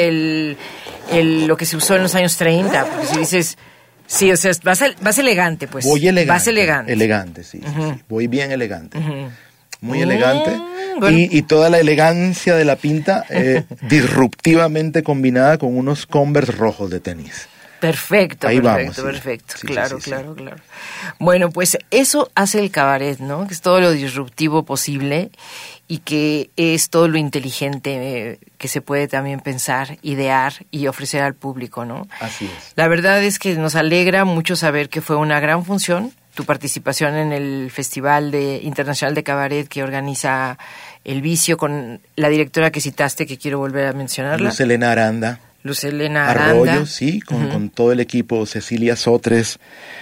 lo que se usó en los años 30, porque si dices, sí, o sea, vas elegante, pues. Voy elegante. Vas elegante. Elegante, sí. Voy bien elegante. Muy elegante. Bueno. Y toda la elegancia de la pinta disruptivamente combinada con unos Converse rojos de tenis. Perfecto. Sí, claro. Bueno, pues eso hace el cabaret, ¿no? Que es todo lo disruptivo posible y que es todo lo inteligente que se puede también pensar, idear y ofrecer al público, ¿no? Así es. La verdad es que nos alegra mucho saber que fue una gran función tu participación en el Festival Internacional de Cabaret que organiza El Vicio con la directora que citaste, que quiero volver a mencionarla. Luz Helena Aranda. Arroyo, sí, con todo el equipo, Cecilia Sotres,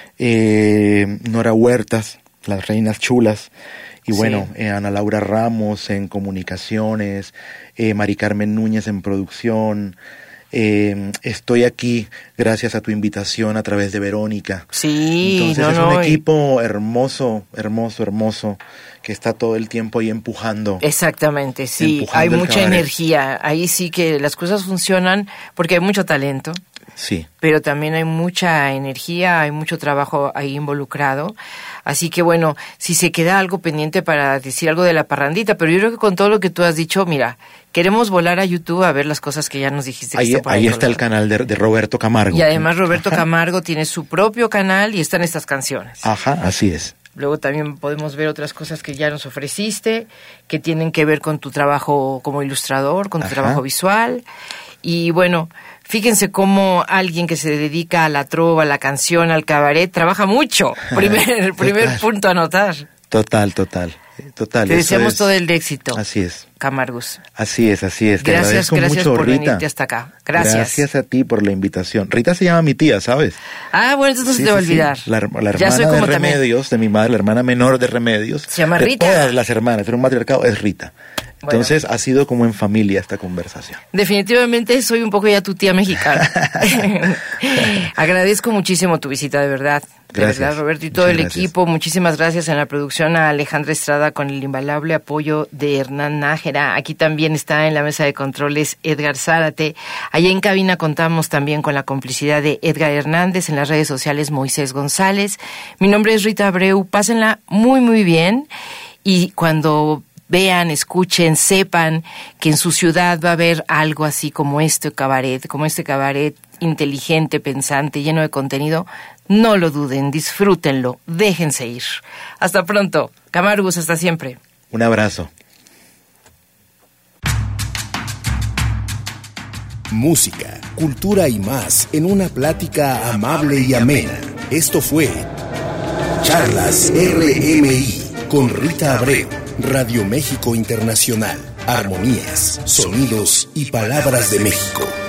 Nora Huertas, las reinas chulas, y bueno, Ana Laura Ramos en comunicaciones, Mari Carmen Núñez en producción. Estoy aquí gracias a tu invitación a través de Verónica. Sí, entonces es un equipo hermoso, que está todo el tiempo ahí empujando. Exactamente, sí, hay mucha energía. Ahí sí que las cosas funcionan porque hay mucho talento. Sí. Pero también hay mucha energía, hay mucho trabajo ahí involucrado. Así que bueno, si se queda algo pendiente para decir algo de la parrandita, pero yo creo que con todo lo que tú has dicho, mira, queremos volar a YouTube a ver las cosas que ya nos dijiste. Ahí está el canal de Roberto Camargo. Y además Roberto Camargo tiene su propio canal y están estas canciones. Ajá, así es. Luego también podemos ver otras cosas que ya nos ofreciste, que tienen que ver con tu trabajo como ilustrador, con tu trabajo visual. Y bueno, fíjense cómo alguien que se dedica a la trova, a la canción, al cabaret, trabaja mucho. Primer punto a anotar. Total. Te deseamos todo el éxito. Así es. Camargus. Así es. Gracias mucho, por Rita. venirte hasta acá. Gracias a ti por la invitación. Rita se llama mi tía, ¿sabes? Ah, bueno, entonces no se te va a olvidar. La hermana de Remedios, de mi madre, la hermana menor de Remedios. Se llama Rita. Todas las hermanas, era un matriarcado, es Rita. Entonces ha sido como en familia esta conversación. Definitivamente soy un poco ya tu tía mexicana. Agradezco muchísimo tu visita, de verdad. Gracias. De verdad, Roberto, y todo el equipo. Muchísimas gracias en la producción a Alejandra Estrada con el invaluable apoyo de Hernán Nájera. Aquí también está en la mesa de controles Edgar Zárate. Allá en cabina contamos también con la complicidad de Edgar Hernández, en las redes sociales Moisés González. Mi nombre es Rita Abreu. Pásenla muy, muy bien. Y cuando vean, escuchen, sepan que en su ciudad va a haber algo así como este cabaret inteligente, pensante, lleno de contenido, no lo duden, disfrútenlo, déjense ir. Hasta pronto. Camargus, hasta siempre. Un abrazo. Música, cultura y más en una plática amable y amena. Esto fue Charlas RMI con Rita Abreu. Radio México Internacional. Armonías, sonidos y palabras de México.